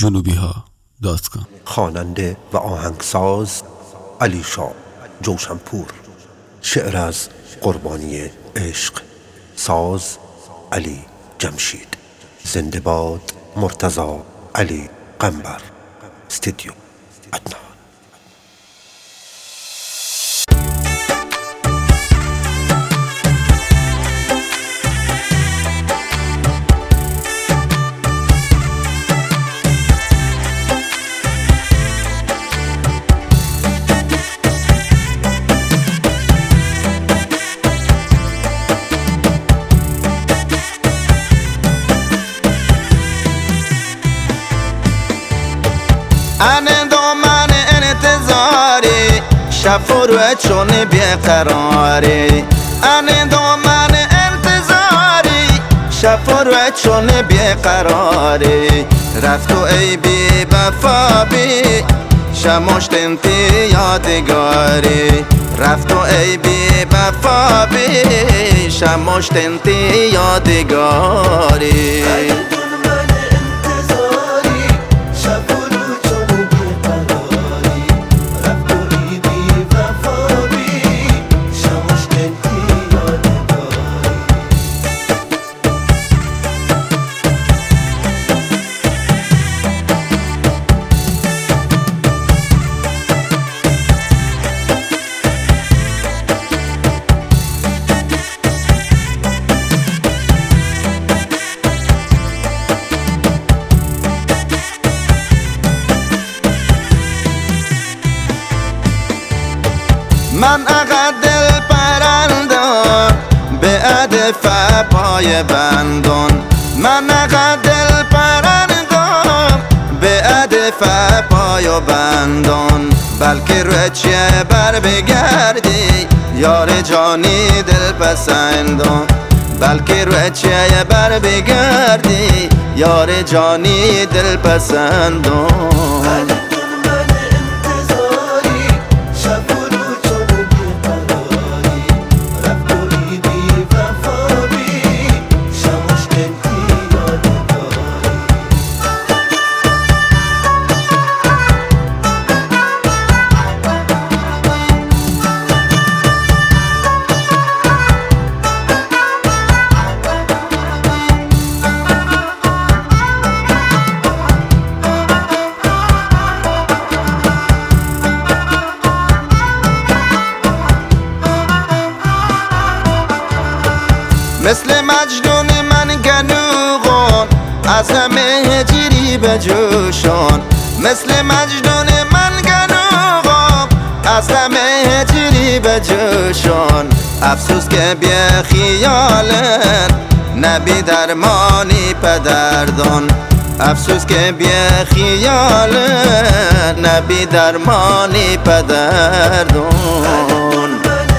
جنوبیها.com. خواننده و آهنگساز علی شاه جوشنپور. شعر از قربانی عشق. ساز علی جمشید. زنده باد مرتضی علی قنبر. استودیو عدنان. انا دامن انتظاری شب فرو چون بیقراری. انا دامن انتظاری شب فرو چون بیقراری. رفت و ای بی وفا بی شمشت انتی یادگاری. رفت و ای بی وفا بی شمشت انتی یادگاری. من اقد دل پرندان به هدف پای بندان. من اقد دل پرندان به هدف پای بندان. بلکه روی چیه بر بگردی یار جانی دل پسندان. بلکه روی چیه بر بگردی یار جانی دل پسندان. مثل مجنون من گنوغان از همه هجری به جوشان. مثل مجنون من گنوغان از همه هجری به جوشان. افسوس که بی خیالن نبی درمانی پدردان. افسوس که بی خیالن نبی درمانی پدردان.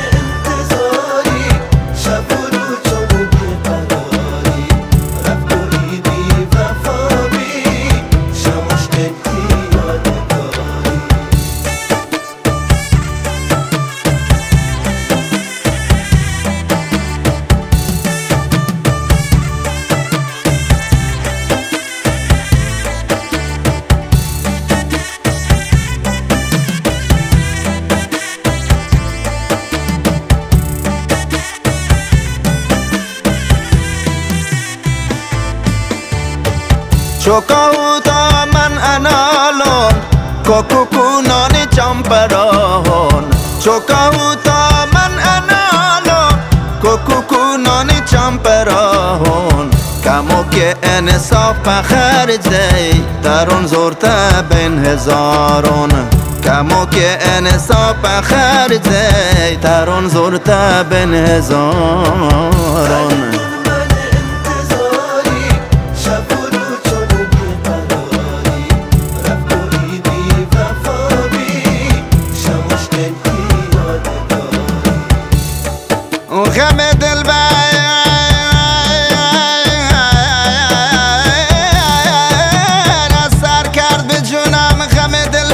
چوکاوتا من انالون کوکوکونانی چمپرون. چوکاوتا من انالون کوکوکونانی چمپرون. کمو که انصاف پخرجی ترون زورتا بین هزارون. کمو که انصاف پخرجی ترون زورتا بین هزارون. غم دل از سر کرد به جونم. غم دل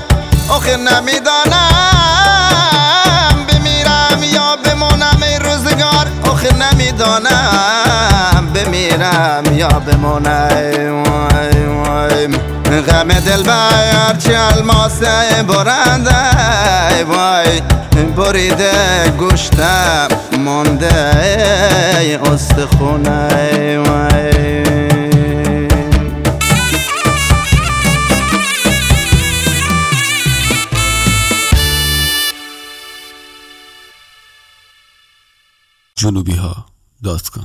آخه نمیدانم بمیرم یا بمونم. این روز غم دل هرچی الماسه برنده وای بریده گوشتم مانده استخونه وای junubiha.com